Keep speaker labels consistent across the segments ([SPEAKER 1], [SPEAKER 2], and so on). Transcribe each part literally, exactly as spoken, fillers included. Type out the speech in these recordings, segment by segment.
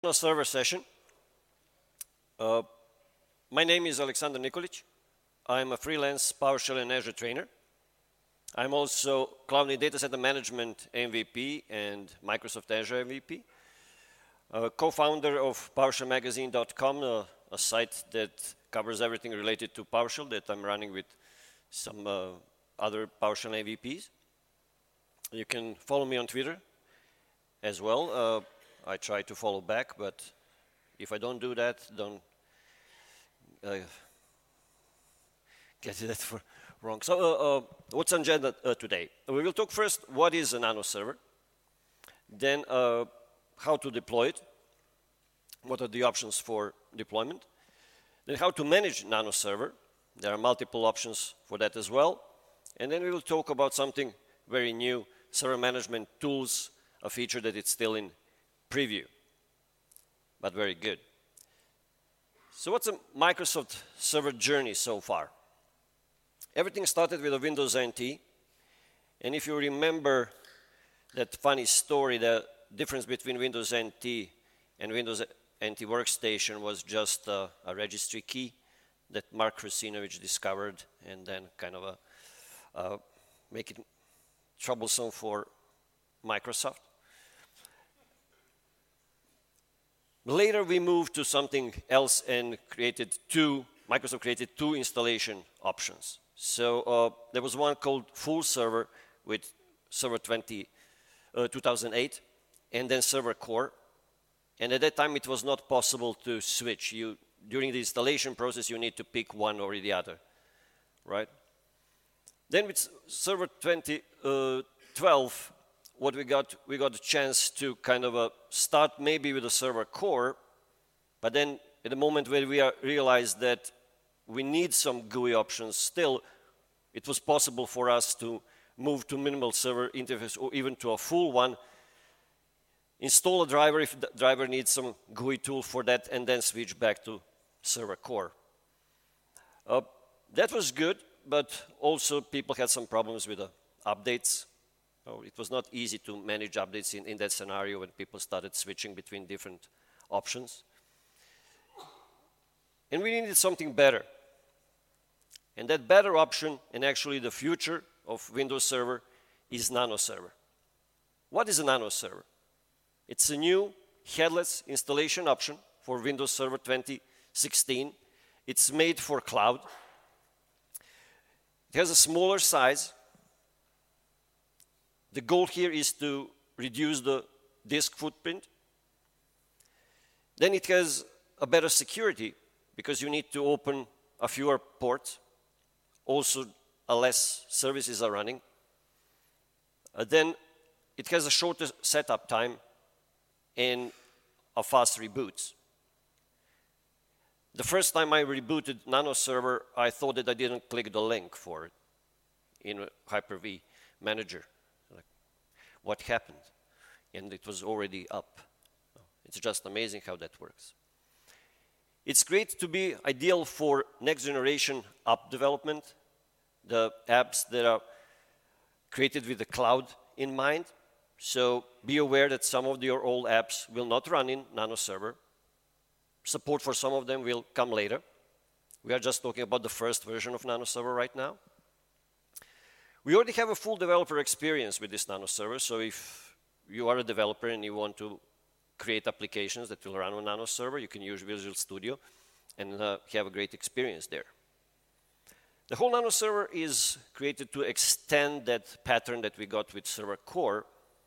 [SPEAKER 1] A server session. Uh, my name is Aleksandar Nikolic. I'm a freelance PowerShell and Azure trainer. I'm also Cloud and Data Center Management M V P and Microsoft Azure M V P. Uh, co-founder of PowerShell Magazine dot com, uh, a site that covers everything related to PowerShell that I'm running with some uh, other PowerShell M V Ps. You can follow me on Twitter as well. Uh, I try to follow back, but if I don't do that, don't uh, get that for wrong. So uh, uh, what's on agenda uh, today? We will talk first what is a nano server, then uh, how to deploy it, what are the options for deployment, then how to manage nano server. There are multiple options for that as well. And then we will talk about something very new, server management tools, a feature that it's still in preview, but very good. So what's a Microsoft server journey so far? Everything started with a Windows N T, and if you remember that funny story, the difference between Windows N T and Windows N T Workstation was just uh, a registry key that Mark Krasinovich discovered and then kind of a, uh, make it troublesome for Microsoft. Later, we moved to something else and created two, Microsoft created two installation options. So uh, there was one called Full Server with Server twenty, uh, two thousand eight, and then Server Core. And at that time, it was not possible to switch. You, during the installation process, you need to pick one or the other, right? Then with Server twenty twelve, what we got, we got a chance to kind of uh, start maybe with a server core, but then at the moment where we are, realized that we need some G U I options still, it was possible for us to move to minimal server interface or even to a full one, install a driver if the driver needs some G U I tool for that, and then switch back to server core. Uh, that was good, but also people had some problems with the updates. Oh, it was not easy to manage updates in, in that scenario when people started switching between different options. And we needed something better. And that better option, and actually the future of Windows Server, is Nano Server. What is a Nano Server? It's a new headless installation option for Windows Server twenty sixteen. It's made for cloud. It has a smaller size. The goal here is to reduce the disk footprint. Then it has a better security because you need to open a fewer ports. Also, a less services are running. Uh, then it has a shorter setup time and a fast reboots. The first time I rebooted Nano Server, I thought that I didn't click the link for it in Hyper-V Manager. What happened? And it was already up. It's just amazing how that works. It's great to be ideal for next generation app development, the apps that are created with the cloud in mind. So be aware that some of your old apps will not run in Nano Server. Support for some of them will come later. We are just talking about the first version of Nano Server right now. We already have a full developer experience with this Nano Server, so if you are a developer and you want to create applications that will run on Nano Server, you can use Visual Studio and uh, have a great experience there. The whole Nano Server is created to extend that pattern that we got with Server Core,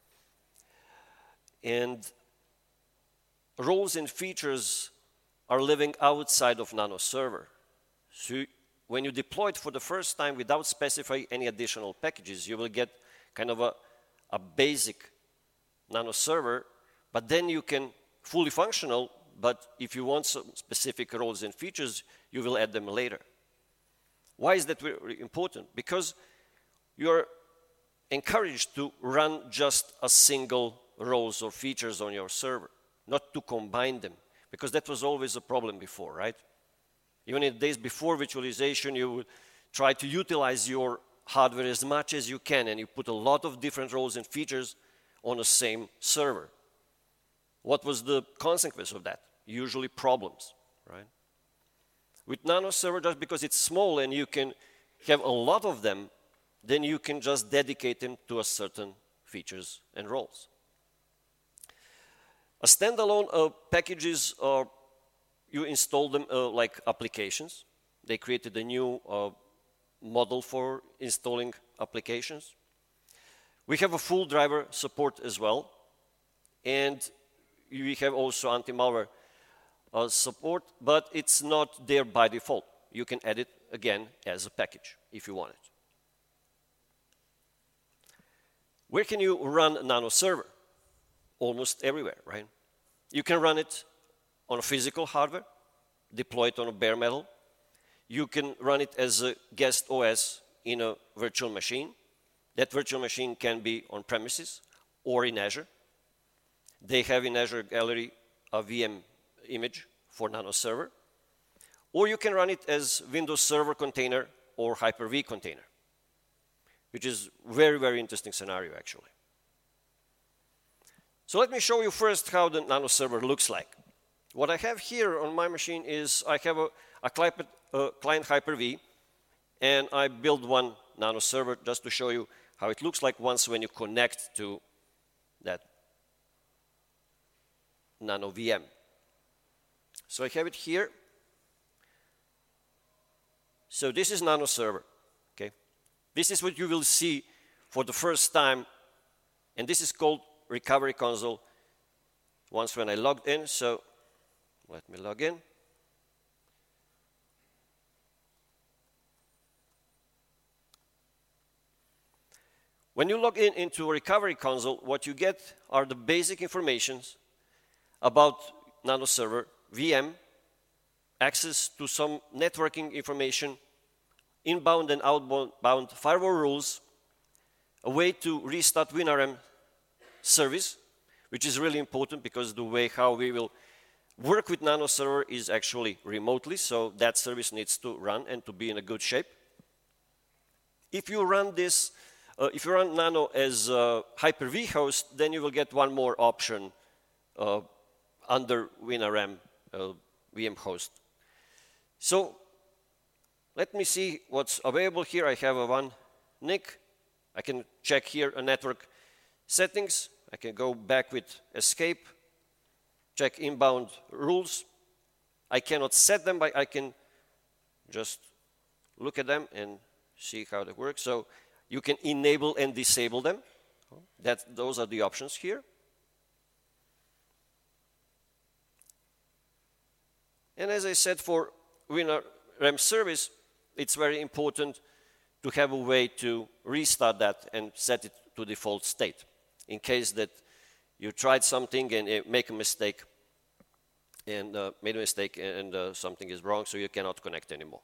[SPEAKER 1] and roles and features are living outside of Nano Server. So when you deploy it for the first time without specifying any additional packages, you will get kind of a, a basic Nano Server, but then you can fully functional, but if you want some specific roles and features, you will add them later. Why is that very important? Because you're encouraged to run just a single roles or features on your server, not to combine them, because that was always a problem before, right? Even in the days before virtualization, you would try to utilize your hardware as much as you can, and you put a lot of different roles and features on the same server. What was the consequence of that? Usually problems, right? With NanoServer, just because it's small and you can have a lot of them, then you can just dedicate them to a certain features and roles. A standalone uh, packages, uh, you install them uh, like applications. They created a new uh, model for installing applications. We have a full driver support as well, and we have also anti-malware uh, support, but it's not there by default. You can add it again as a package if you want it. Where can you run NanoServer? Almost everywhere, right? You can run it on a physical hardware, deploy it on a bare metal. You can run it as a guest O S in a virtual machine. That virtual machine can be on premises or in Azure. They have in Azure Gallery a V M image for NanoServer. Or you can run it as Windows Server container or Hyper-V container, which is very, very interesting scenario, actually. So let me show you first how the NanoServer looks like. What I have here on my machine is I have a, a client, a client Hyper-V, and I build one NanoServer just to show you how it looks like once when you connect to that Nano V M. So I have it here. So this is NanoServer, okay? This is what you will see for the first time, and this is called Recovery Console once when I logged in. So let me log in. When you log in into Recovery Console, what you get are the basic informations about NanoServer, V M, access to some networking information, inbound and outbound firewall rules, a way to restart WinRM service, which is really important because the way how we will work with NanoServer is actually remotely, so that service needs to run and to be in a good shape. If you run this, uh, if you run Nano as a Hyper-V host, then you will get one more option uh, under WinRM uh, V M host. So let me see what's available here. I have a one N I C. I can check here a network settings. I can go back with escape, check inbound rules. I cannot set them, but I can just look at them and see how they work. So you can enable and disable them. That, those are the options here. And as I said, for WinRM service, it's very important to have a way to restart that and set it to default state in case that you tried something and uh, make a mistake and uh, made a mistake and uh, something is wrong, so you cannot connect anymore.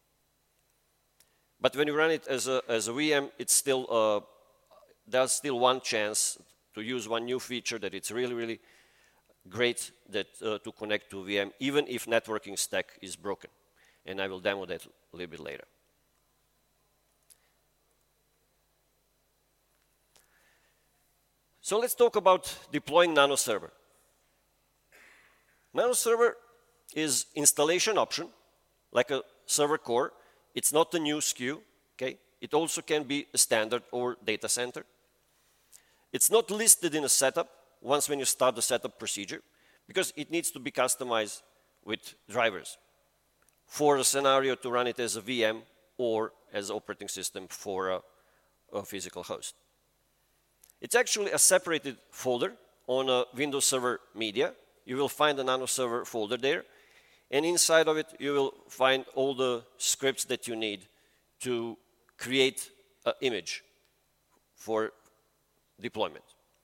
[SPEAKER 1] But when you run it as a, as a V M, it's still, uh, there's still one chance to use one new feature that it's really, really great that, uh, to connect to V M, even if networking stack is broken. And I will demo that a little bit later. So let's talk about deploying NanoServer. NanoServer is installation option, like a server core. It's not a new S K U, okay? It also can be a standard or data center. It's not listed in a setup once when you start the setup procedure, because it needs to be customized with drivers for a scenario to run it as a V M or as an operating system for a, a physical host. It's actually a separated folder on a Windows Server Media. You will find a NanoServer folder there, and inside of it you will find all the scripts that you need to create an image for deployment.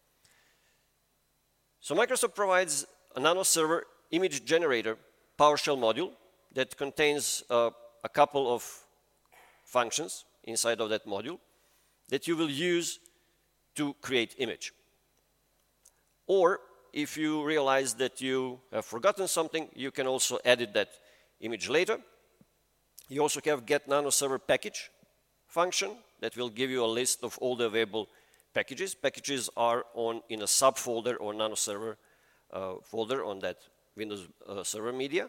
[SPEAKER 1] So Microsoft provides a NanoServer image generator PowerShell module that contains uh, a couple of functions inside of that module that you will use to create image. Or if you realize that you have forgotten something, you can also edit that image later. You also have get NanoServer package function that will give you a list of all the available packages. Packages are on in a subfolder or NanoServer uh, folder on that Windows uh, Server media.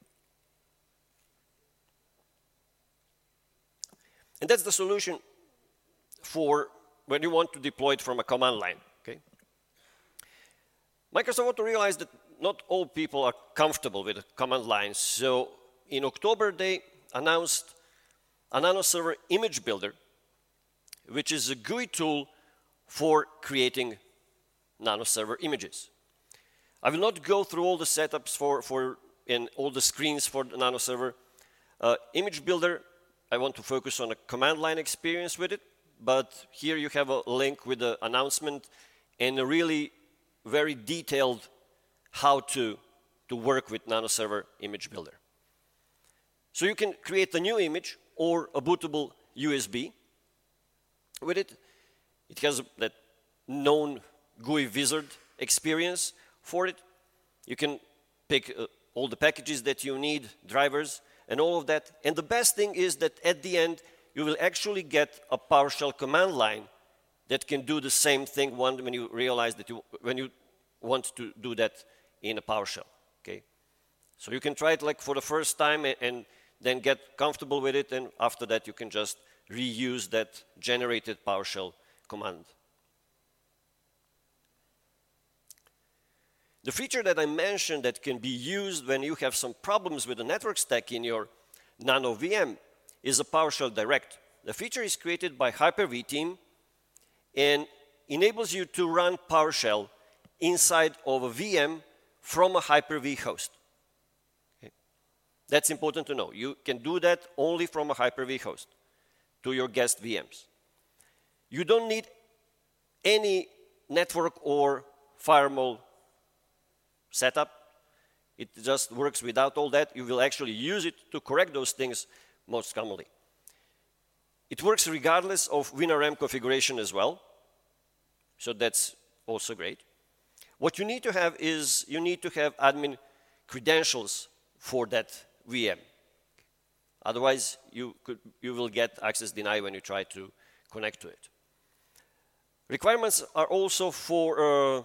[SPEAKER 1] And that's the solution for when you want to deploy it from a command line. Okay? Microsoft Auto realized that not all people are comfortable with a command line, so in October they announced a Nano Server Image Builder, which is a G U I tool for creating Nano Server images. I will not go through all the setups for, for and all the screens for the Nano Server uh, Image Builder. I want to focus on a command line experience with it, but here you have a link with the announcement and a really very detailed how to, to work with Nano Server Image Builder. So you can create a new image or a bootable U S B with it. It has that known G U I wizard experience for it. You can pick uh, all the packages that you need, drivers, and all of that. And the best thing is that at the end, you will actually get a PowerShell command line that can do the same thing when you realize that you, when you want to do that in a PowerShell. Okay? So you can try it like for the first time and, and then get comfortable with it, and after that you can just reuse that generated PowerShell command. The feature that I mentioned that can be used when you have some problems with the network stack in your Nano V M is a PowerShell Direct. The feature is created by Hyper-V team and enables you to run PowerShell inside of a V M from a Hyper-V host. Okay. That's important to know. You can do that only from a Hyper-V host to your guest V Ms. You don't need any network or firewall setup. It just works without all that. You will actually use it to correct those things most commonly. It works regardless of WinRM configuration as well, so that's also great. What you need to have is you need to have admin credentials for that V M. Otherwise, you, could, you will get access denied when you try to connect to it. Requirements are also for uh,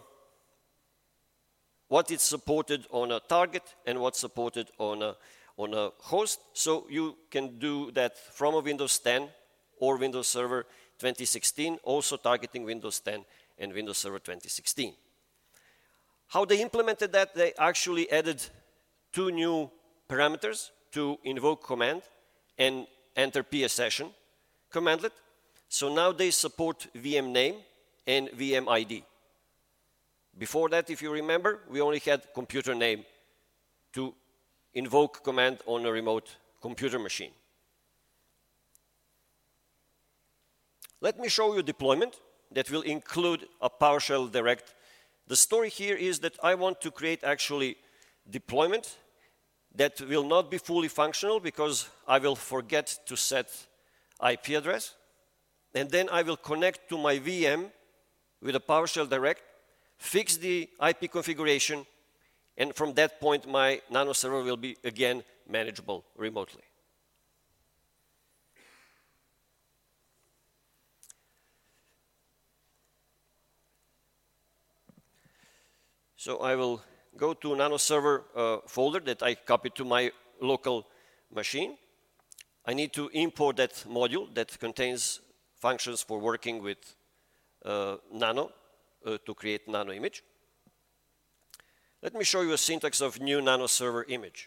[SPEAKER 1] what is supported on a target and what's supported on a, on a host. So you can do that from a Windows ten or Windows Server twenty sixteen, also targeting Windows ten and Windows Server twenty sixteen. How they implemented that, they actually added two new parameters to invoke command and enter P S session commandlet. So now they support V M name and V M I D. Before that, if you remember, we only had computer name to invoke command on a remote computer machine. Let me show you deployment that will include a PowerShell Direct. The story here is that I want to create actually deployment that will not be fully functional because I will forget to set I P address. And then I will connect to my V M with a PowerShell Direct, fix the I P configuration, and from that point my Nano Server will be again manageable remotely. So I will go to Nano Server uh, folder that I copied to my local machine. I need to import that module that contains functions for working with uh, Nano uh, to create Nano image. Let me show you a syntax of new Nano Server image.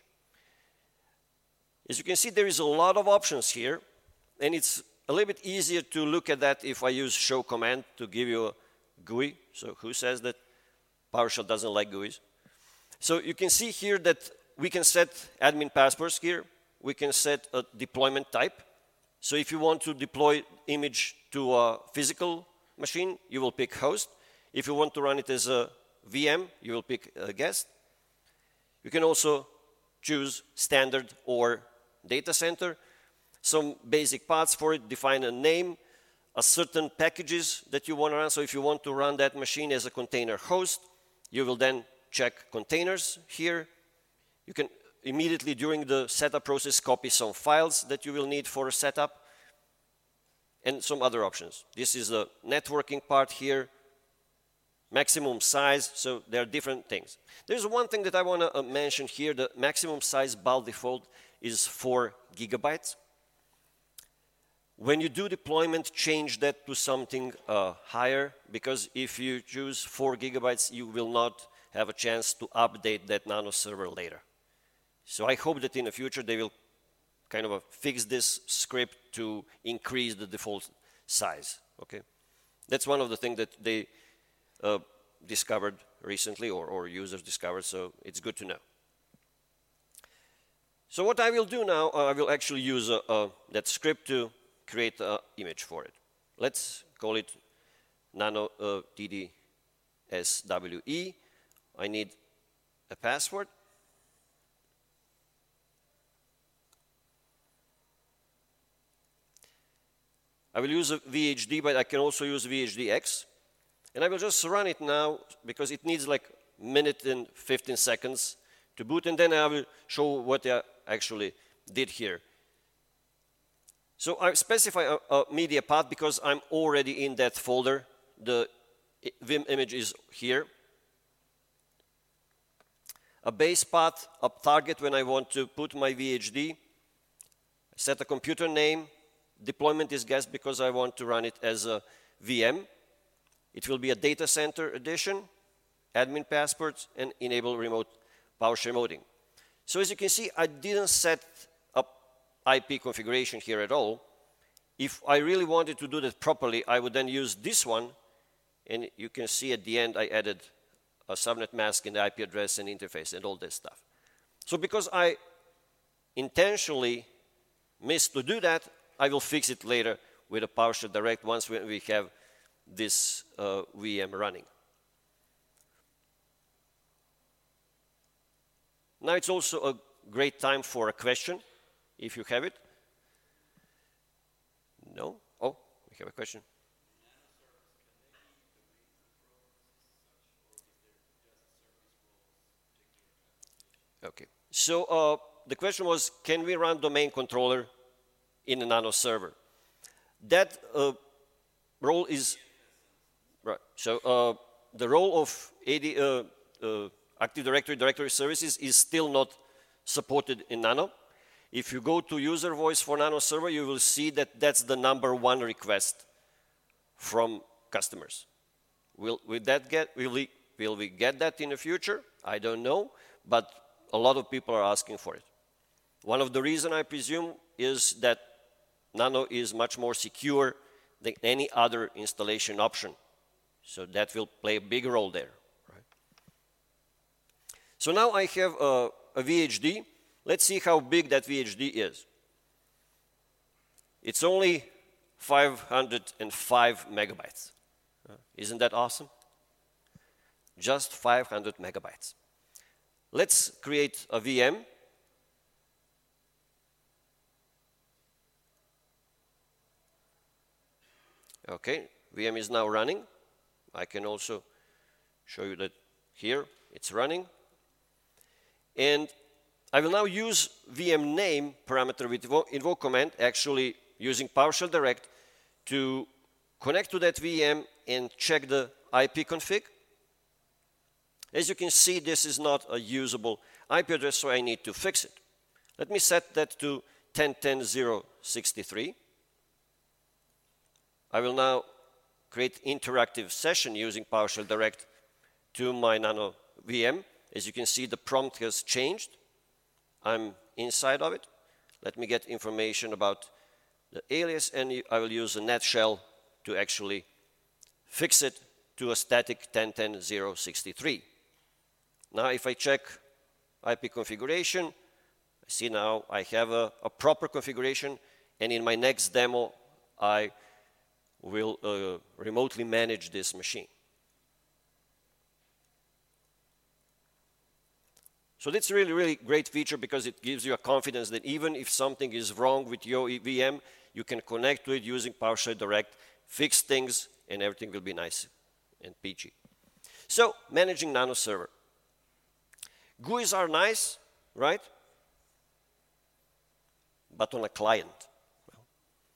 [SPEAKER 1] As you can see, there is a lot of options here, and it's a little bit easier to look at that if I use show command to give you a G U I. So who says that PowerShell doesn't like G U Is? So you can see here that we can set admin passwords here. We can set a deployment type. So if you want to deploy image to a physical machine, you will pick host. If you want to run it as a V M, you will pick a guest. You can also choose standard or data center. Some basic paths for it, define a name, a certain packages that you want to run. So if you want to run that machine as a container host, you will then check containers here. You can immediately during the setup process copy some files that you will need for a setup and some other options. This is the networking part here, maximum size, so there are different things. There's one thing that I want to uh, mention here. The maximum size by default is four gigabytes. When you do deployment, change that to something uh, higher, because if you choose four gigabytes, you will not have a chance to update that Nano server later. So I hope that in the future they will kind of uh, fix this script to increase the default size. Okay, that's one of the things that they uh, discovered recently, or, or users discovered, so it's good to know. So what I will do now, uh, I will actually use uh, uh, that script to create an image for it. Let's call it nano uh, D D S W E. I need a password. I will use a V H D, but I can also use V H D X. And I will just run it now, because it needs like a minute and fifteen seconds to boot, and then I will show what I actually did here. So I specify a, a media path because I'm already in that folder. The Vim image is here. A base path, a target when I want to put my V H D. Set a computer name. Deployment is guessed because I want to run it as a V M. It will be a data center edition, admin passwords, and enable remote PowerShell remoting. So as you can see, I didn't set up I P configuration here at all. If I really wanted to do that properly, I would then use this one, and you can see at the end I added a subnet mask and the I P address and interface and all this stuff. So because I intentionally missed to do that, I will fix it later with a PowerShell Direct once we, we have this uh, V M running. Now it's also a great time for a question, if you have it. No? Oh, we have a question. Okay. So uh, the question was, can we run domain controller in a Nano server? That uh, role is right. So uh, the role of A D, uh, uh, Active Directory Directory Services is still not supported in Nano. If you go to user voice for Nano server, you will see that that's the number one request from customers. Will, will that get? Will we, will we get that in the future? I don't know, but a lot of people are asking for it. One of the reasons, I presume, is that Nano is much more secure than any other installation option. So that will play a big role there. Right? So now I have a, a V H D. Let's see how big that V H D is. It's only five hundred five megabytes. Uh, isn't that awesome? Just five hundred megabytes. Let's create a V M. Okay, V M is now running. I can also show you that here it's running. And I will now use V M name parameter with invoke command, actually using PowerShell Direct, to connect to that V M and check the I P config. As you can see, this is not a usable I P address, so I need to fix it. Let me set that to ten dot ten dot zero dot sixty-three. I will now create interactive session using PowerShell Direct to my Nano V M. As you can see, the prompt has changed. I'm inside of it. Let me get information about the alias, and I will use a net shell to actually fix it to a static ten dot ten dot zero dot sixty-three. Now, if I check I P configuration, I see now I have a, a proper configuration, and in my next demo, I will uh, remotely manage this machine. So that's a really, really great feature because it gives you a confidence that even if something is wrong with your V M, you can connect to it using PowerShell Direct, fix things, and everything will be nice and peachy. So, managing Nano server. G U Is are nice, right? But on a client.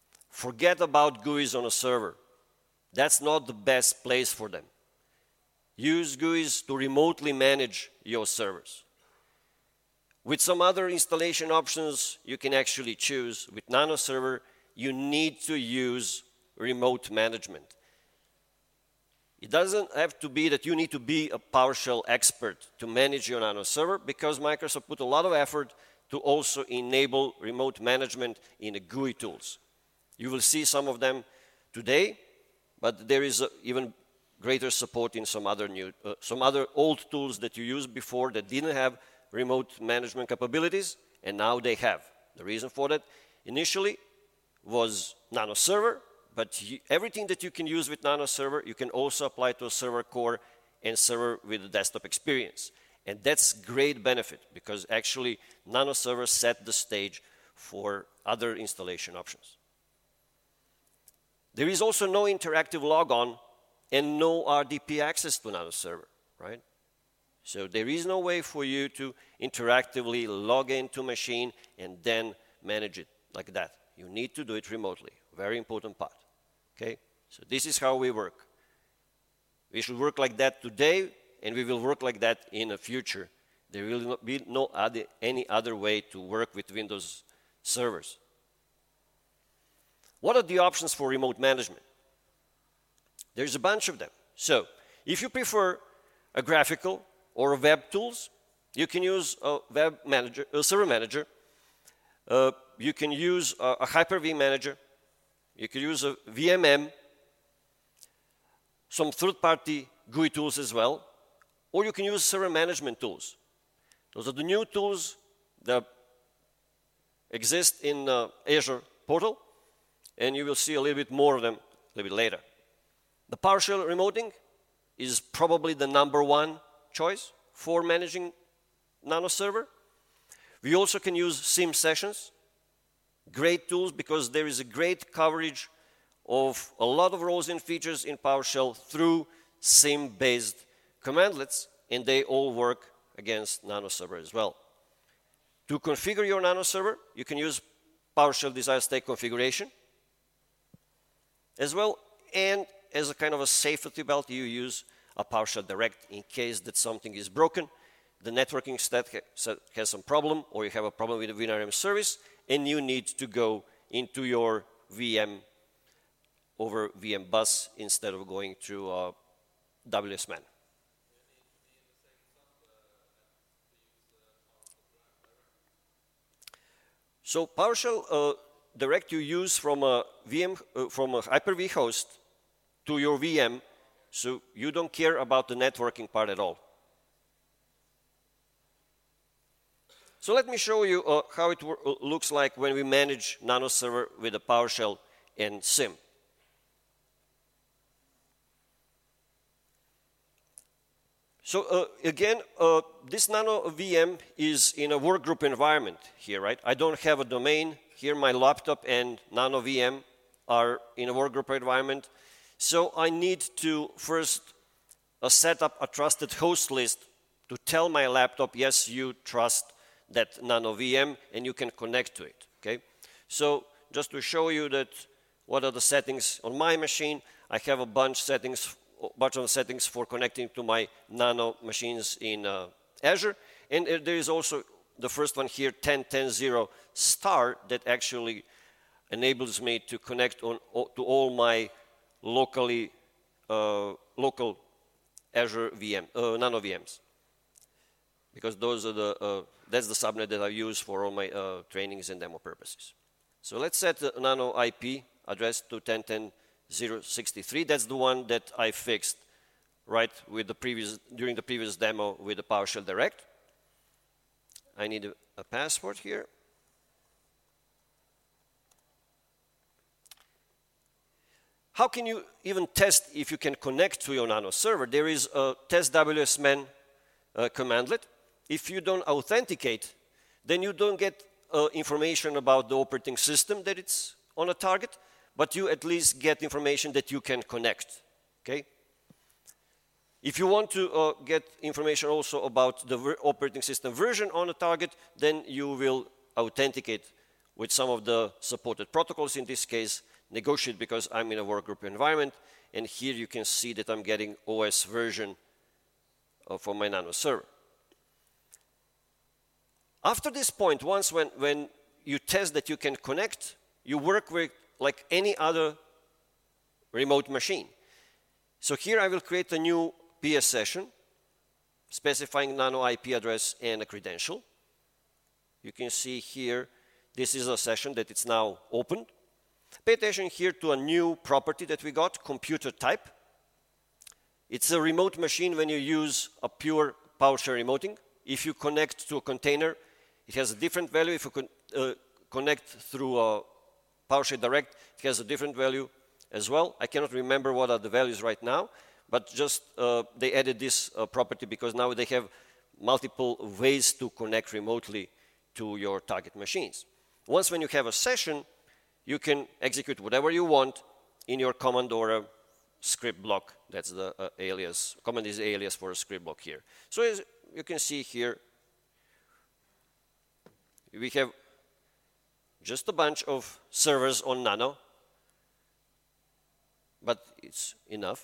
[SPEAKER 1] Forget about G U Is on a server. That's not the best place for them. use G U Is to remotely manage your servers. With some other installation options you can actually choose, with Nano Server, you need to use remote management. It doesn't have to be that you need to be a PowerShell expert to manage your Nano Server, because Microsoft put a lot of effort to also enable remote management in the G U I tools. You will see some of them today, but there is a, even greater support in some other new, uh, some other old tools that you used before that didn't have remote management capabilities, and now they have. The reason for that initially was Nano Server, but you, everything that you can use with Nano Server, you can also apply to a server core and server with a desktop experience. And that's great benefit, because actually Nano Server set the stage for other installation options. There is also no interactive logon and no R D P access to Nano Server, right? So there is no way for you to interactively log into a machine and then manage it like that. You need to do it remotely. Very important part. Okay? So this is how we work. We should work like that today, and we will work like that in the future. There will not be no other, any other way to work with Windows servers. What are the options for remote management? There's a bunch of them. So if you prefer a graphical or a web tools, you can use a web manager, a server manager. Uh, you can use a, a Hyper-V manager. You can use a V M M, some third-party G U I tools as well, or you can use server management tools. Those are the new tools that exist in uh, Azure portal, and you will see a little bit more of them a little bit later. The PowerShell remoting is probably the number one choice for managing Nano Server. We also can use SIEM sessions. Great tools, because there is a great coverage of a lot of roles and features in PowerShell through SIEM-based commandlets, and they all work against Nano Server as well. To configure your Nano Server, you can use PowerShell desired state configuration as well, and as a kind of a safety belt, you use a PowerShell Direct in case that something is broken, the networking stack has some problem, or you have a problem with the WinRM service, and you need to go into your V M over V M bus instead of going through uh, W S man. So PowerShell uh, Direct you use from a V M, uh, from a Hyper-V host to your V M, so you don't care about the networking part at all. So let me show you uh, how it looks like when we manage Nano Server with a PowerShell and SIEM. So uh, again, uh, this Nano V M is in a workgroup environment here, right? I don't have a domain. Here my laptop and Nano V M are in a workgroup environment. So I need to first uh, set up a trusted host list to tell my laptop, yes, you trust that Nano V M and you can connect to it, okay? So just to show you that what are the settings on my machine, I have a bunch settings, bunch of settings for connecting to my Nano machines in uh, Azure, and uh, there is also the first one here, ten ten zero star, that actually enables me to connect on to all my locally uh, local Azure V M, uh, Nano V Ms, because those are the uh, that's the subnet that I use for all my uh, trainings and demo purposes. So let's set the Nano I P address to ten ten dot zero dot sixty-three. That's the one that I fixed right with the previous during the previous demo with the PowerShell Direct. I need a, a password here. How can you even test if you can connect to your Nano server? There is a test W S man uh, commandlet. If you don't authenticate, then you don't get uh, information about the operating system that it's on a target, but you at least get information that you can connect, okay? If you want to uh, get information also about the operating system version on a target, then you will authenticate with some of the supported protocols. In this case, negotiate, because I'm in a workgroup environment, and here you can see that I'm getting O S version uh, for my Nano server. After this point, once when, when you test that you can connect, you work with like any other remote machine. So here I will create a new P S session specifying Nano I P address and a credential. You can see here, this is a session that it's now opened. Pay attention here to a new property that we got, computer type. It's a remote machine when you use a pure PowerShell remoting. If you connect to a container, it has a different value. If you con uh, connect through a PowerShell Direct, it has a different value as well. I cannot remember what are the values right now, but just uh, they added this uh, property because now they have multiple ways to connect remotely to your target machines. Once when you have a session, you can execute whatever you want in your command or a script block. That's the uh, alias. Command is the alias for a script block here. So as you can see here, we have just a bunch of servers on Nano, but it's enough.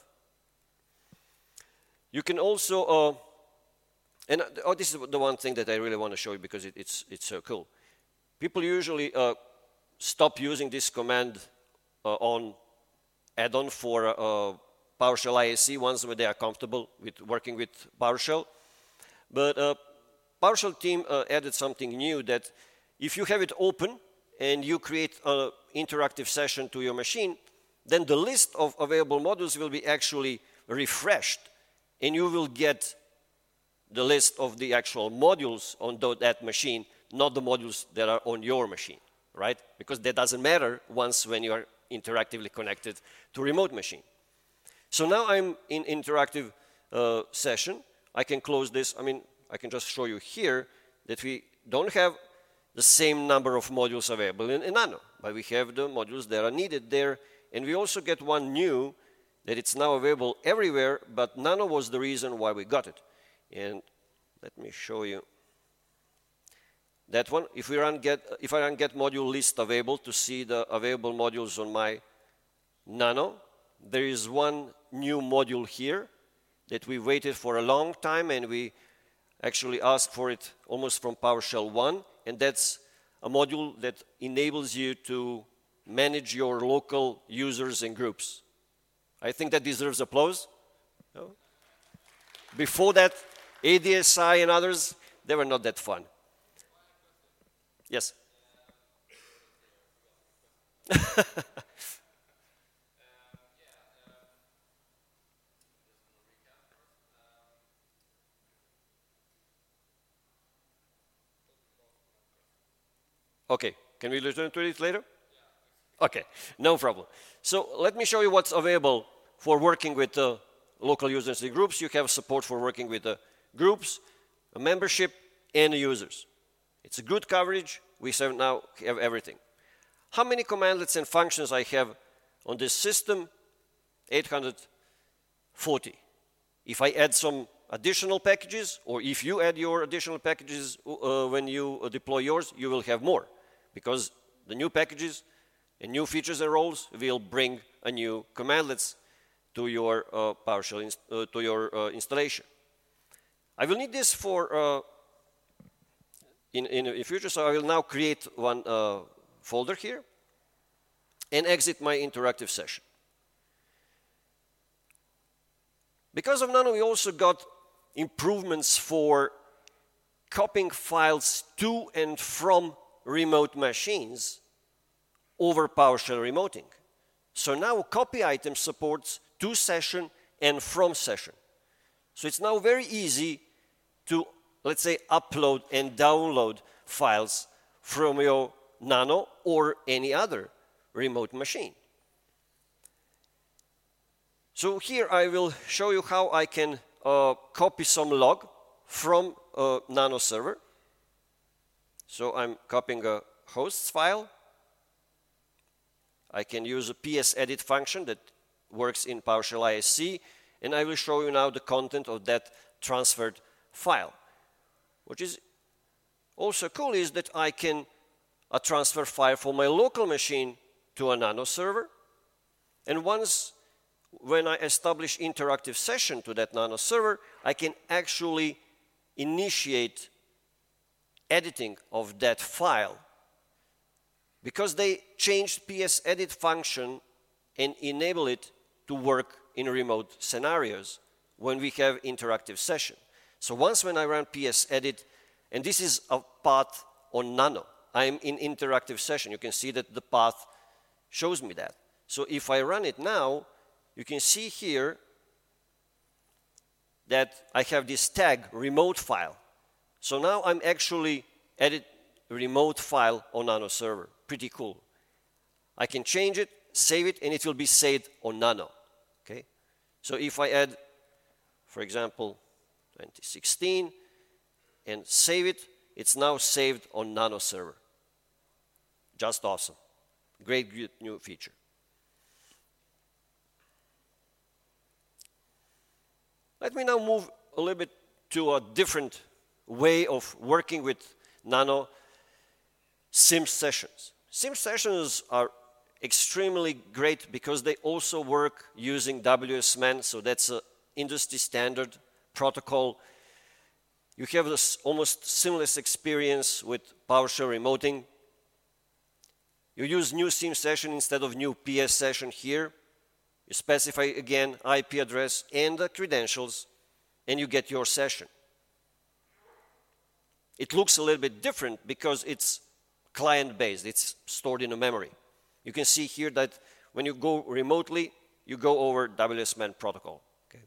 [SPEAKER 1] You can also, uh, and uh, oh, this is the one thing that I really want to show you because it, it's, it's so cool. People usually uh, stop using this command uh, on add-on for uh, PowerShell I S C once when they are comfortable with working with PowerShell. But uh, PowerShell team uh, added something new that if you have it open and you create an interactive session to your machine, then the list of available modules will be actually refreshed and you will get the list of the actual modules on that machine, not the modules that are on your machine, right? Because that doesn't matter once when you are interactively connected to a remote machine. So now I'm in interactive uh, session. I can close this. I mean, I can just show you here that we don't have the same number of modules available in, in Nano, but we have the modules that are needed there. And we also get one new that it's now available everywhere, but Nano was the reason why we got it. And let me show you that one. If, we run get, if I run get module list available to see the available modules on my Nano, there is one new module here that we waited for a long time and we actually asked for it almost from PowerShell one, and that's a module that enables you to manage your local users and groups. I think that deserves applause. No? Before that, A D S I and others, they were not that fun. Yes? Okay, can we return to it later? Okay, no problem. So let me show you what's available for working with uh, local users and groups. You have support for working with uh, groups, a membership, and the users. It's a good coverage. We have now have everything. How many commandlets and functions I have on this system? eight hundred forty. If I add some additional packages, or if you add your additional packages uh, when you uh, deploy yours, you will have more, because the new packages and new features and roles will bring a new commandlets to your uh, PowerShell uh, to your uh, installation. I will need this for uh, in in the future, so I will now create one uh, folder here and exit my interactive session. Because of Nano, we also got improvements for copying files to and from remote machines over PowerShell remoting. So now copy item supports to session and from session. So it's now very easy to, let's say, upload and download files from your Nano or any other remote machine. So here I will show you how I can uh, copy some log from a Nano server. So I'm copying a hosts file. I can use a P S edit function that works in PowerShell I S C, and I will show you now the content of that transferred file. What is also cool is that I can uh, transfer file from my local machine to a Nano server, and once when I establish interactive session to that Nano server, I can actually initiate editing of that file because they changed P S edit function and enable it to work in remote scenarios when we have interactive session. So once when I run P S edit, and this is a path on Nano, I'm in interactive session. You can see that the path shows me that. So if I run it now, you can see here that I have this tag, remote file. So now I'm actually edit remote file on Nano server. Pretty cool. I can change it, save it, and it will be saved on Nano. Okay? So if I add, for example, twenty sixteen, and save it, it's now saved on Nano server. Just awesome. Great new feature. Let me now move a little bit to a different way of working with Nano SIM sessions. SIM sessions are extremely great because they also work using W S M A N, so that's an industry standard protocol. You have this almost seamless experience with PowerShell remoting. You use new SIM session instead of new P S session here. You specify again I P address and the credentials, and you get your session. It looks a little bit different because it's client-based. It's stored in a memory. You can see here that when you go remotely, you go over W S M A N protocol. Okay.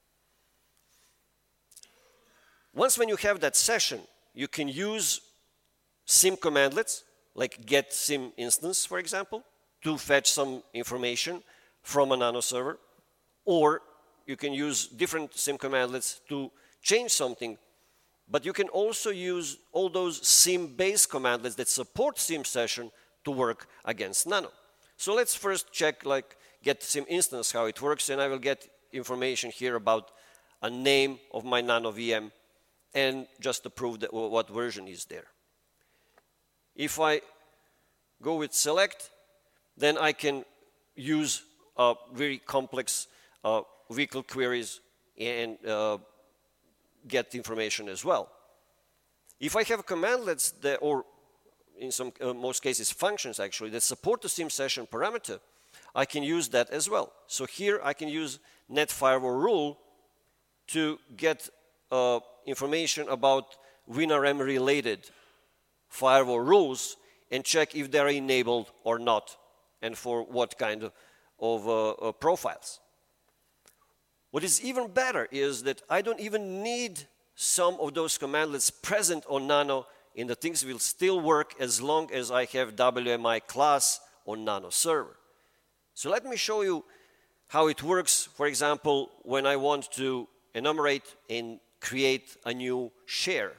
[SPEAKER 1] Once when you have that session, you can use SIM commandlets, like get SIM instance, for example, to fetch some information from a Nano server, or you can use different SIM commandlets to change something, but you can also use all those SIM-based commandlets that support SIM session to work against Nano. So let's first check, like, get SIM instance, how it works, and I will get information here about a name of my Nano V M, and just to prove that what version is there. If I go with select, then I can use uh, very complex uh, vehicle queries and uh, get information as well. If I have commandlets that, or in some uh, most cases functions actually, that support the SIM session parameter, I can use that as well. So here I can use net firewall rule to get uh, information about WinRM related firewall rules and check if they're enabled or not, and for what kind of, of uh, uh, profiles. What is even better is that I don't even need some of those commandlets present on Nano, and the things will still work as long as I have W M I class on Nano server. So let me show you how it works, for example, when I want to enumerate and create a new share.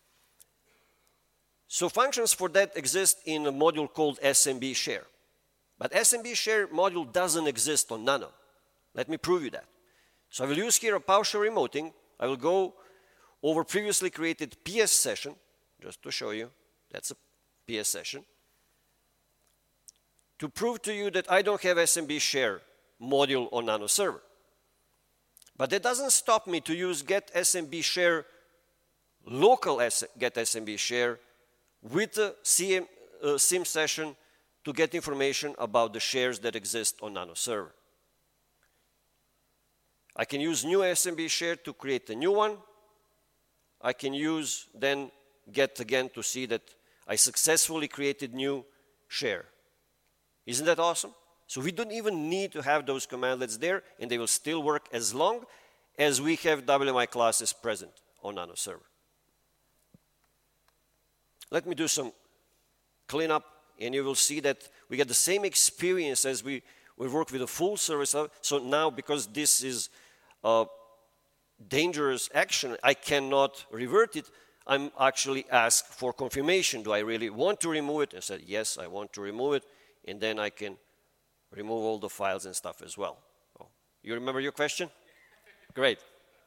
[SPEAKER 1] So functions for that exist in a module called S M B share. But S M B share module doesn't exist on Nano. Let me prove you that. So I will use here a PowerShell remoting. I will go over previously created P S session, just to show you. That's a P S session. To prove to you that I don't have S M B share module on Nano server. But that doesn't stop me to use get S M B share, local S get S M B share with the C M, uh, SIM session to get information about the shares that exist on Nano server. I can use new S M B share to create a new one. I can use then get again to see that I successfully created new share. Isn't that awesome? So we don't even need to have those commandlets there, and they will still work as long as we have W M I classes present on Nano server. Let me do some cleanup, and you will see that we get the same experience as we, we work with a full service. So now, because this is a dangerous action, I cannot revert it. I'm actually asked for confirmation. Do I really want to remove it? I said, yes, I want to remove it. And then I can remove all the files and stuff as well. Oh, you remember your question? Great.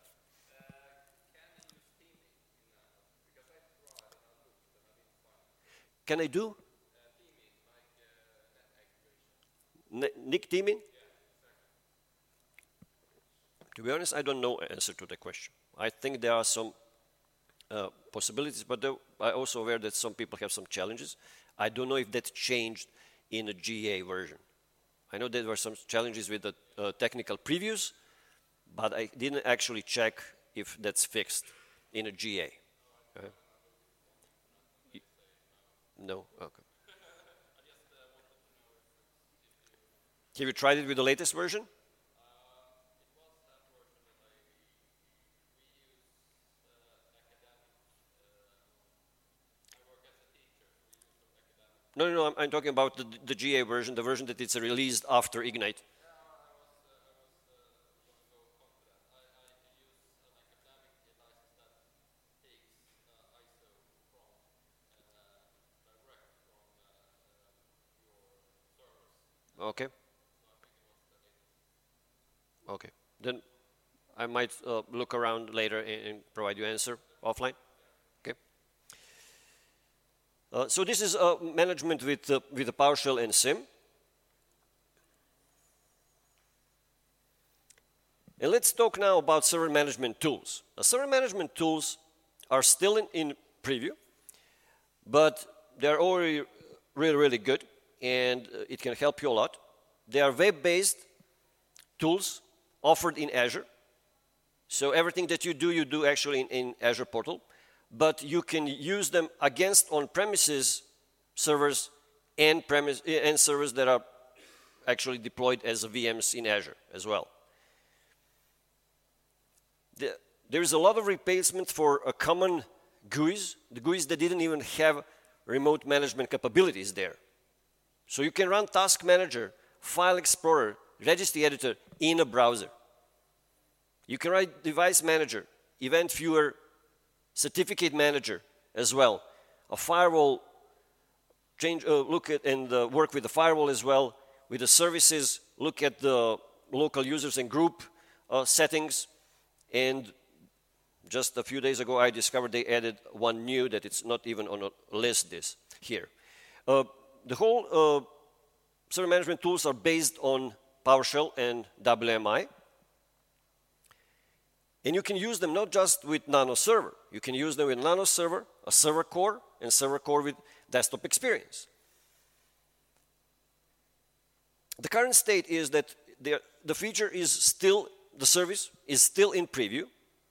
[SPEAKER 1] Can I do? N I C teaming? To be honest, I don't know the answer to the question. I think there are some uh, possibilities, but I'm also aware that some people have some challenges. I don't know if that changed in the G A version. I know there were some challenges with the uh, technical previews, but I didn't actually check if that's fixed in a G A. Uh, no? Okay. Have you tried it with the latest version? No, no, no, I'm, I'm talking about the, the G A version, the version that it's released after Ignite. Okay. Okay. Then I might uh, look around later and, and provide you answer offline. Okay. Uh, so this is uh, management with uh, with the PowerShell and SIM. And let's talk now about server management tools. Now, server management tools are still in, in preview, but they're already really, really good, and uh, it can help you a lot. They are web-based tools offered in Azure. So everything that you do, you do actually in, in Azure Portal, but you can use them against on-premises servers and, premise, and servers that are actually deployed as V Ms in Azure as well. The, there is a lot of replacement for a common G U Is, the G U Is that didn't even have remote management capabilities there. So you can run Task Manager, File Explorer, Registry Editor in a browser. You can write Device Manager, Event Viewer, Certificate Manager as well. A firewall, change, uh, look at and uh, work with the firewall as well. With the services, look at the local users and group uh, settings. And just a few days ago, I discovered they added one new that it's not even on a list this here. Uh, the whole uh, server management tools are based on PowerShell and W M I. And you can use them not just with Nano Server. You can use them with Nano Server, a server core, and server core with desktop experience. The current state is that the feature is still, the service is still in preview.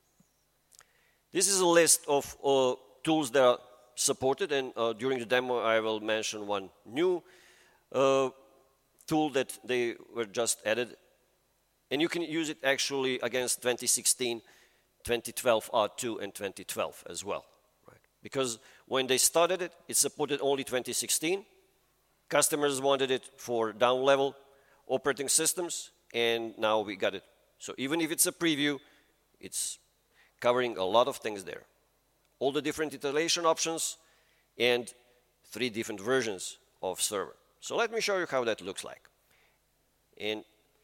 [SPEAKER 1] This is a list of uh, tools that are supported, and uh, during the demo I will mention one new uh, tool that they were just added. And you can use it actually against twenty sixteen, twenty twelve R two, and twenty twelve as well. Right? Because when they started it, it supported only twenty sixteen. Customers wanted it for down-level operating systems, and now we got it. So even if it's a preview, it's covering a lot of things there. All the different installation options and three different versions of server. So let me show you how that looks like. And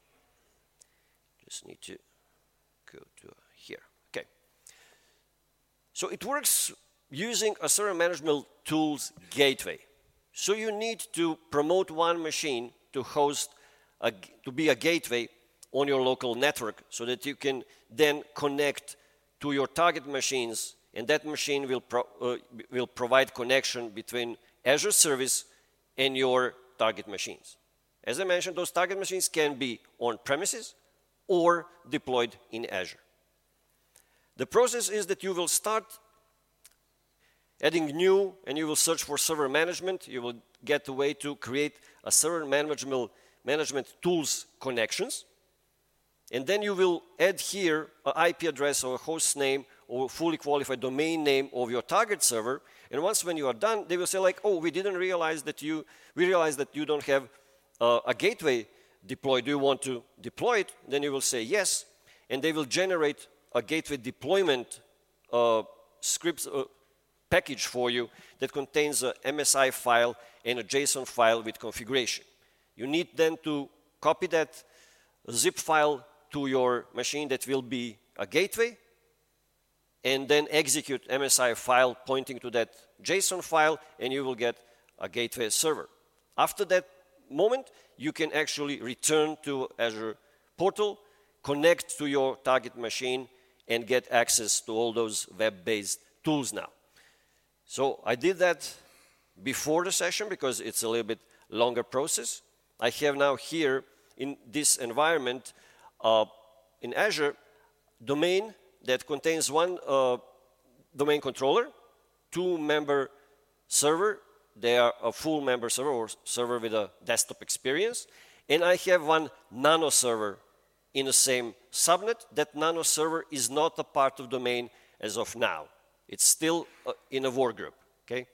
[SPEAKER 1] just need to go to here. Okay. So it works using a server management tools gateway. So you need to promote one machine to host, a, to be a gateway on your local network so that you can then connect to your target machines, and that machine will, pro, uh, will provide connection between Azure service and your target machines. As I mentioned, those target machines can be on premises or deployed in Azure. The process is that you will start adding new, and you will search for server management. You will get a way to create a server management, management tools connections. And then you will add here an I P address or a host name or fully qualified domain name of your target server. And once when you are done, they will say like, oh, we didn't realize that you, we realized that you don't have uh, a gateway deployed. Do you want to deploy it? Then you will say yes. And they will generate a gateway deployment uh, scripts uh, package for you that contains a M S I file and a JSON file with configuration. You need then to copy that zip file to your machine that will be a gateway, and then execute M S I file pointing to that JSON file, and you will get a gateway server. After that moment, you can actually return to Azure Portal, connect to your target machine and get access to all those web-based tools now. So I did that before the session because it's a little bit longer process. I have now here in this environment uh, in Azure domain that contains one uh, domain controller, two member server. They are a full member server or server with a desktop experience. And I have one nano server in the same subnet. That nano server is not a part of domain as of now. It's still uh, in a workgroup, okay?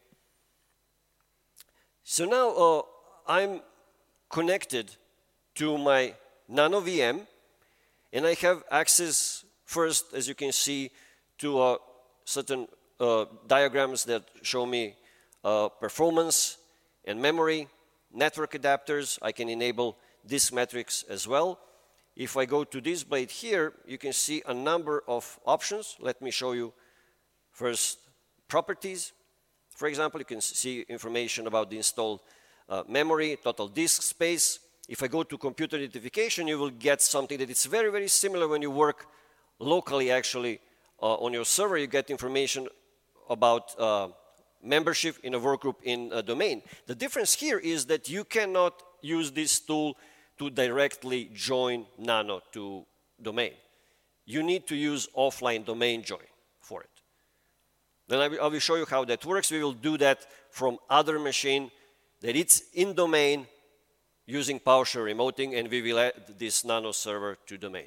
[SPEAKER 1] So now uh, I'm connected to my nano V M, and I have access first, as you can see, to uh, certain uh, diagrams that show me uh, performance and memory, network adapters. I can enable disk metrics as well. If I go to this blade here, you can see a number of options. Let me show you first properties. For example, you can see information about the installed uh, memory, total disk space. If I go to computer identification, you will get something that is very, very similar when you work locally, actually, uh, on your server. You get information about uh, membership in a workgroup in a domain. The difference here is that you cannot use this tool to directly join Nano to domain. You need to use offline domain join for it. Then I will, I will show you how that works. We will do that from other machine that it's in domain using PowerShell remoting, and we will add this Nano server to domain.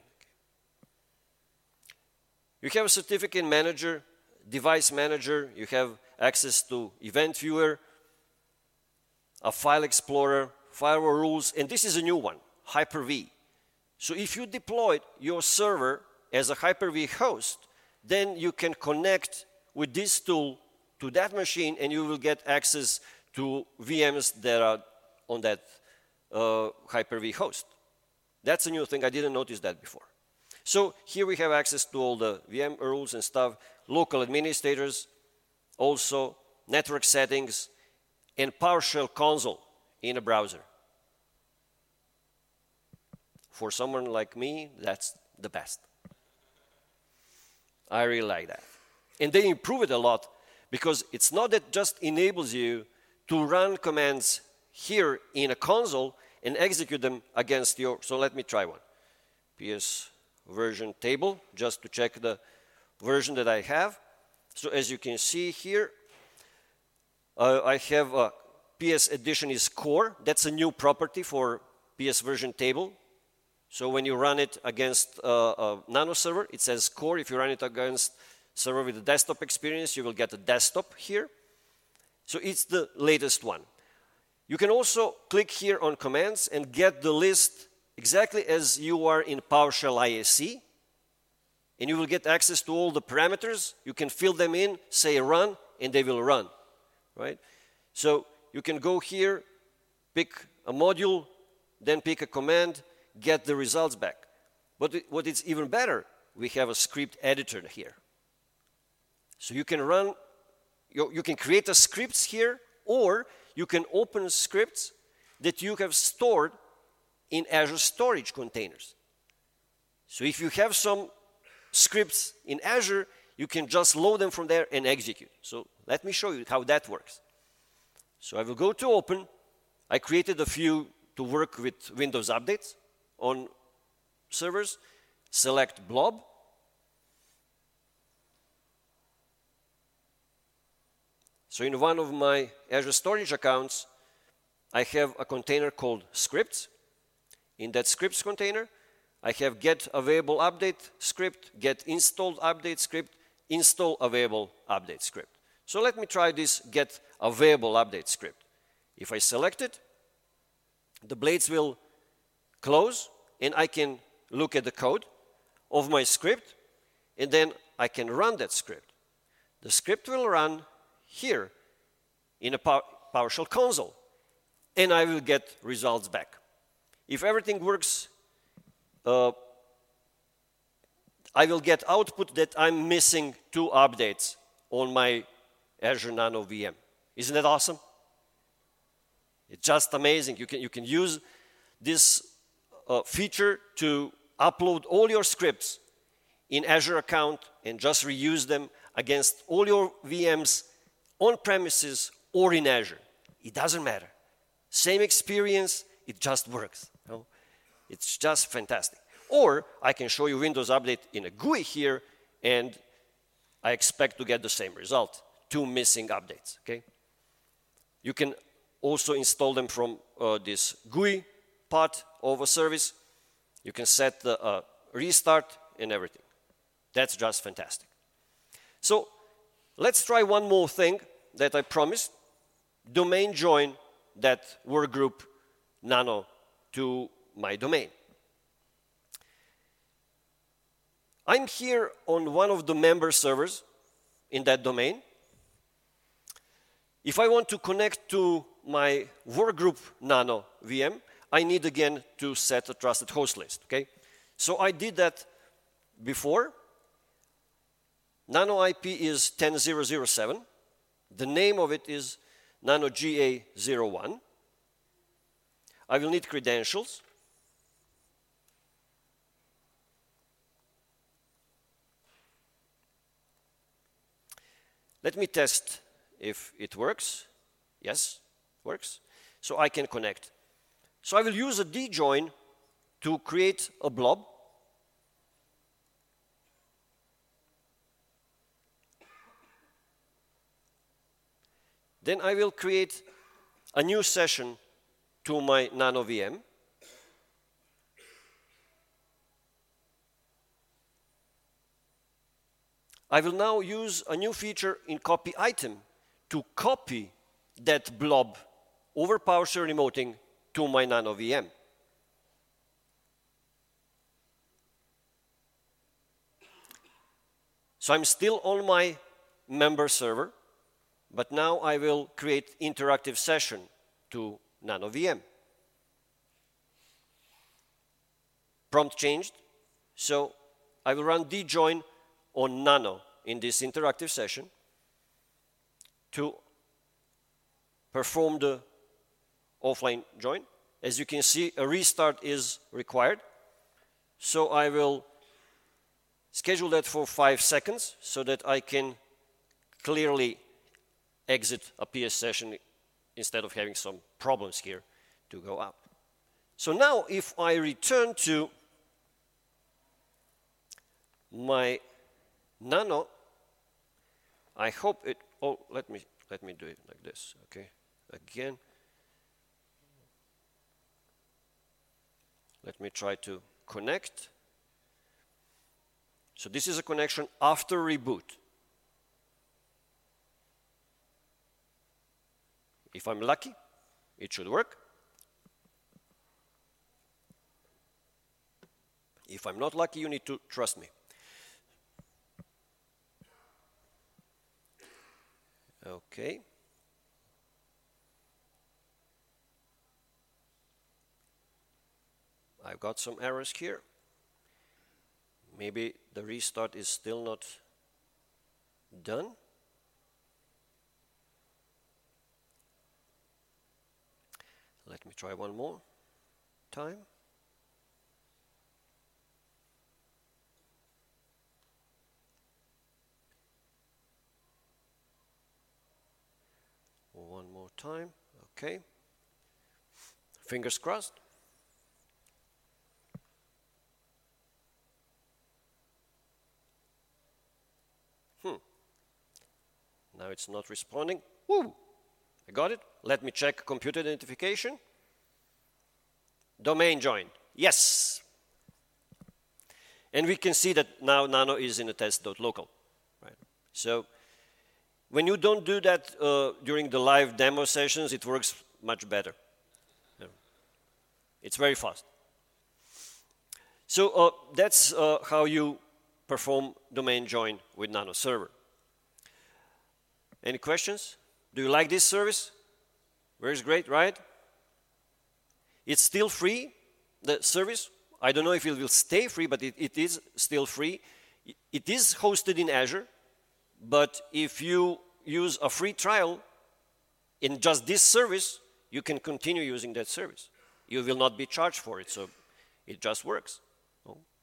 [SPEAKER 1] You have a certificate manager, device manager. You have access to event viewer, a file explorer, firewall rules, and this is a new one, Hyper-V. So if you deployed your server as a Hyper-V host, then you can connect with this tool to that machine, and you will get access to V Ms that are on that uh, Hyper-V host. That's a new thing. I didn't notice that before. So here we have access to all the V M rules and stuff, local administrators, also network settings, and PowerShell console in a browser. For someone like me, that's the best. I really like that. And they improve it a lot because it's not that just enables you to run commands here in a console and execute them against your, so let me try one. P S version table, just to check the version that I have. So as you can see here, uh, I have a P S edition is core. That's a new property for P S version table. So when you run it against uh, a Nano server, it says core. If you run it against server with a desktop experience, you will get a desktop here. So it's the latest one. You can also click here on commands and get the list exactly as you are in PowerShell I S C. And you will get access to all the parameters. You can fill them in, say run, and they will run, right? So you can go here, pick a module, then pick a command, get the results back. But what is even better, we have a script editor here. So you can run, you, you can create a scripts here, or you can open scripts that you have stored in Azure storage containers. So if you have some scripts in Azure, you can just load them from there and execute. So let me show you how that works. So I will go to open. I created a few to work with Windows updates on servers. Select blob. So in one of my Azure storage accounts, I have a container called scripts. In that scripts container, I have get available update script, get installed update script, install available update script. So let me try this get available update script. If I select it, the blades will close, and I can look at the code of my script, and then I can run that script. The script will run here in a PowerShell console, and I will get results back. If everything works, uh, I will get output that I'm missing two updates on my Azure Nano V M. Isn't that awesome? It's just amazing. You can, you can use this uh, feature to upload all your scripts in Azure account and just reuse them against all your V Ms on premises or in Azure. It doesn't matter. Same experience, it just works. You know? It's just fantastic. Or I can show you Windows Update in a G U I here, and I expect to get the same result. Two missing updates, okay? You can also install them from uh, this G U I part of a service. You can set the uh, restart and everything. That's just fantastic. So let's try one more thing that I promised. Domain join that workgroup Nano to my domain. I'm here on one of the member servers in that domain. If I want to connect to my workgroup Nano V M, I need again to set a trusted host list, okay? So I did that before. Nano I P is ten dot zero dot zero dot seven. The name of it is Nano G A zero one. I will need credentials. Let me test if it works. Yes, works. So I can connect. So I will use a djoin to create a blob. Then I will create a new session to my Nano V M. I will now use a new feature in copy item to copy that blob over PowerShell remoting to my Nano V M. So I'm still on my member server, but now I will create interactive session to Nano V M. Prompt changed, so I will run djoin on Nano in this interactive session to perform the offline join. As you can see, a restart is required. So I will schedule that for five seconds so that I can clearly exit a P S session instead of having some problems here to go out. So now if I return to my Nano, I hope it, oh, let me, let me do it like this, okay? Again. Let me try to connect. So this is a connection after reboot. If I'm lucky, it should work. If I'm not lucky, you need to trust me. Okay. I've got some errors here. Maybe the restart is still not done. Let me try one more time. One more time, okay. Fingers crossed. Hmm. Now it's not responding. Woo! I got it. Let me check computer identification. Domain join. Yes. And we can see that now Nano is in a test.local. Right? So when you don't do that uh, during the live demo sessions, it works much better. Yeah. It's very fast. So uh, that's uh, how you perform domain join with Nano Server. Any questions? Do you like this service? Very great, right? It's still free, the service. I don't know if it will stay free, but it, it is still free. It is hosted in Azure, but if you use a free trial in just this service, you can continue using that service. You will not be charged for it, so it just works. Oh.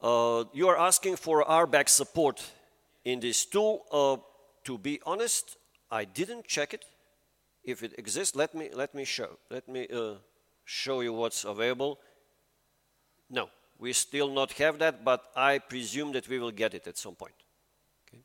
[SPEAKER 1] Uh, you are asking for R BAC support in this tool. Uh, to be honest, I didn't check it. If it exists, let me let me show. Let me uh, show you what's available. No, we still not have that, but I presume that we will get it at some point. Okay.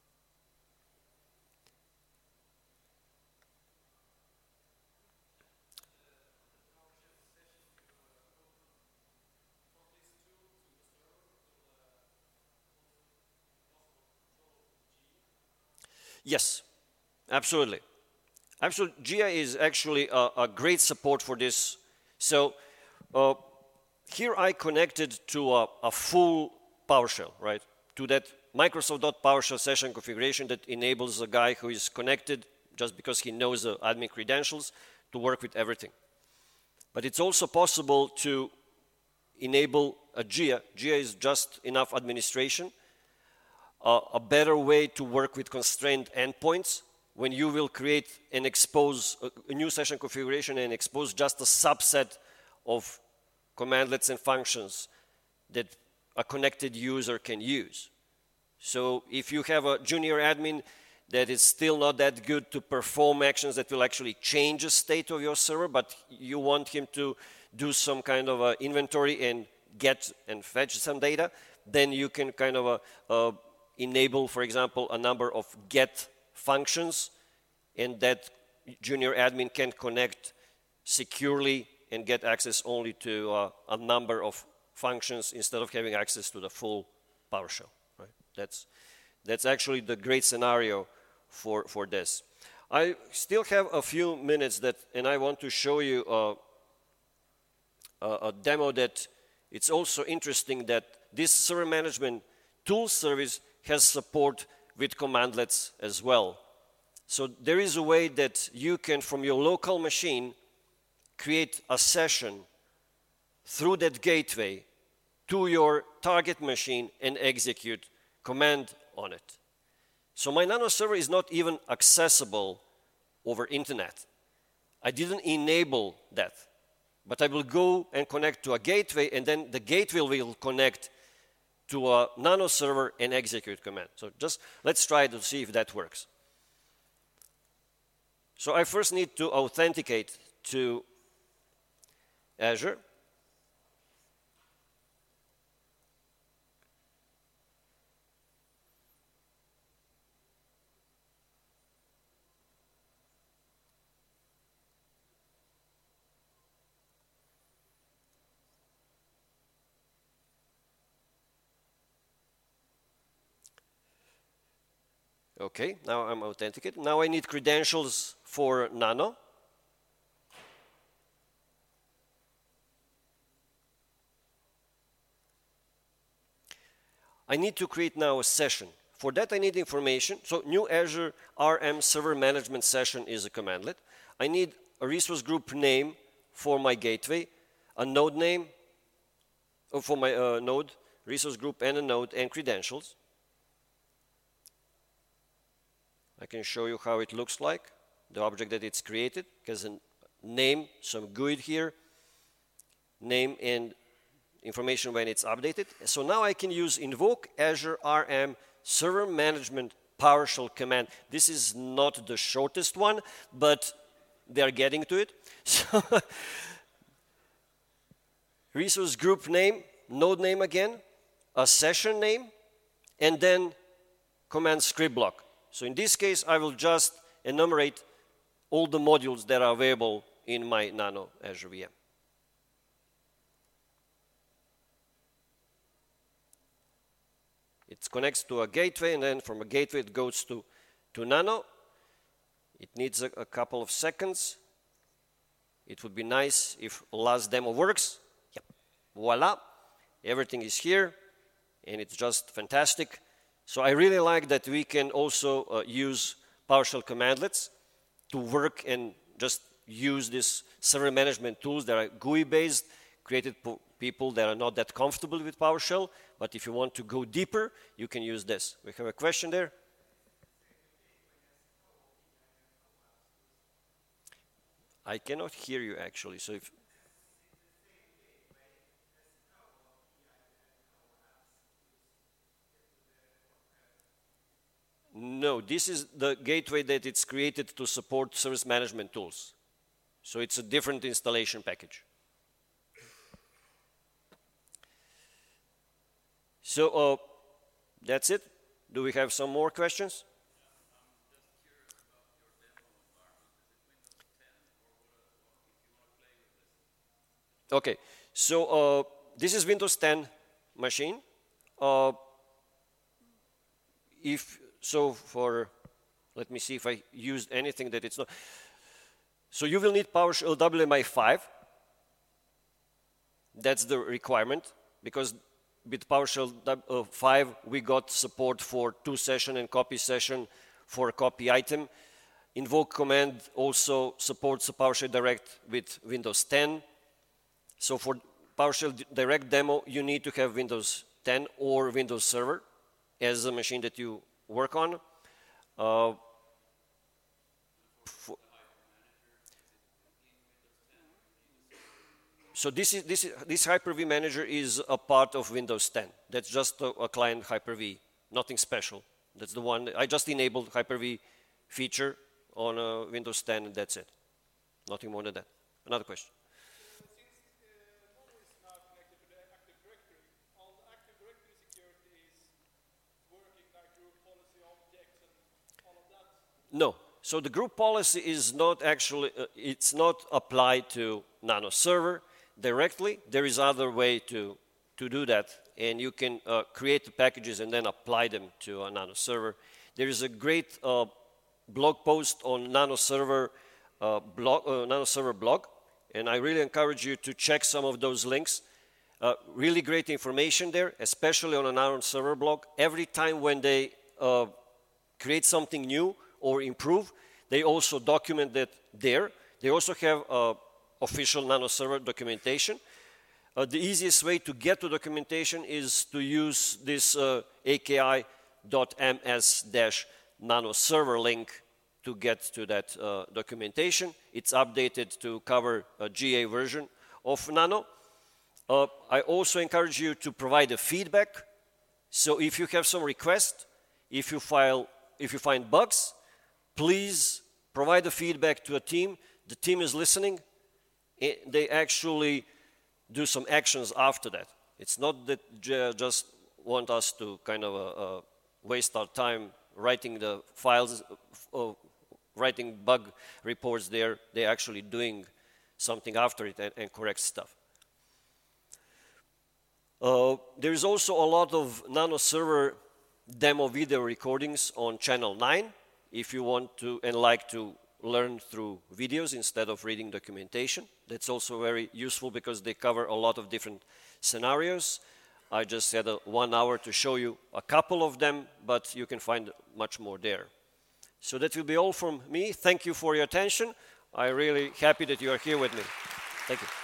[SPEAKER 1] Yes, absolutely. Absolutely. G I is actually a, a great support for this. So uh, here I connected to a, a full PowerShell, right? To that Microsoft.PowerShell session configuration that enables a guy who is connected just because he knows the admin credentials to work with everything. But it's also possible to enable a G I. G I is just enough administration, uh, a better way to work with constrained endpoints when you will create and expose a, a new session configuration and expose just a subset of commandlets and functions that a connected user can use. So if you have a junior admin that is still not that good to perform actions that will actually change the state of your server, but you want him to do some kind of a inventory and get and fetch some data, then you can kind of a, uh, enable, for example, a number of get functions, and that junior admin can connect securely and get access only to uh, a number of functions instead of having access to the full PowerShell. Right? That's, that's actually the great scenario for, for this. I still have a few minutes that, and I want to show you uh, a, a demo that it's also interesting that this server management tool service has support with commandlets as well. So there is a way that you can, from your local machine, create a session through that gateway to your target machine and execute command on it. So my Nano server is not even accessible over internet. I didn't enable that, but I will go and connect to a gateway, and then the gateway will connect to a Nano server and execute command. So just let's try to see if that works. So I first need to authenticate to Azure. Okay, now I'm authenticated. Now I need credentials for Nano. I need to create now a session. For that I need information. So new Azure R M Server Management Session is a commandlet. I need a resource group name for my gateway, a node name oh, for my uh, node, resource group and a node, and credentials. I can show you how it looks like, the object that it's created, because a name, some G U I D here, name and information when it's updated. So now I can use invoke Azure R M Server Management PowerShell command. This is not the shortest one, but they're getting to it. So resource group name, node name again, a session name, and then command script block. So in this case, I will just enumerate all the modules that are available in my Nano Azure V M. It connects to a gateway, and then from a gateway it goes to, to Nano. It needs a, a couple of seconds. It would be nice if last demo works. Yep. Voila. Everything is here, and it's just fantastic. So I really like that we can also uh, use PowerShell commandlets to work and just use these server management tools that are G U I-based, created for people that are not that comfortable with PowerShell. But if you want to go deeper, you can use this. We have a question there. I cannot hear you actually. So if No, this is the gateway that it's created to support service management tools. So it's a different installation package. So uh, that's it. Do we have some more questions? Okay, so uh, this is Windows ten machine. Uh, if so, for let me see if I used anything that it's not. So you will need PowerShell W M I five. That's the requirement, because with PowerShell five we got support for two session and copy session for a copy item. Invoke command also supports a PowerShell Direct with Windows ten. So for PowerShell Direct demo, you need to have Windows ten or Windows Server as a machine that you work on. Uh, so this is this is, this Hyper-V Manager is a part of Windows ten. That's just a, a client Hyper-V, nothing special. That's the one I just enabled Hyper-V feature on uh, Windows ten, and that's it. Nothing more than that. Another question. No. So the group policy is not actually, uh, it's not applied to Nano Server directly. There is other way to, to do that. And you can uh, create the packages and then apply them to a Nano Server. There is a great uh, blog post on Nano Server, uh, blog, uh, Nano Server blog. And I really encourage you to check some of those links. Uh, really great information there, especially on a Nano Server blog. Every time when they uh, create something new, or improve, they also document that there. They also have uh, official Nano Server documentation. Uh, the easiest way to get to documentation is to use this uh, A K I dot M S dash Nano Server link to get to that uh, documentation. It's updated to cover a G A version of Nano. Uh, I also encourage you to provide a feedback. So if you have some request, if you file, if you find bugs, please provide the feedback to a team. The team is listening. They actually do some actions after that. It's not that they just want us to kind of uh, uh, waste our time writing the files, uh, writing bug reports there. They're actually doing something after it and, and correct stuff. Uh, there is also a lot of Nano Server demo video recordings on channel nine. If you want to and like to learn through videos instead of reading documentation. That's also very useful because they cover a lot of different scenarios. I just had a one hour to show you a couple of them, but you can find much more there. So that will be all from me. Thank you for your attention. I'm really happy that you are here with me. Thank you.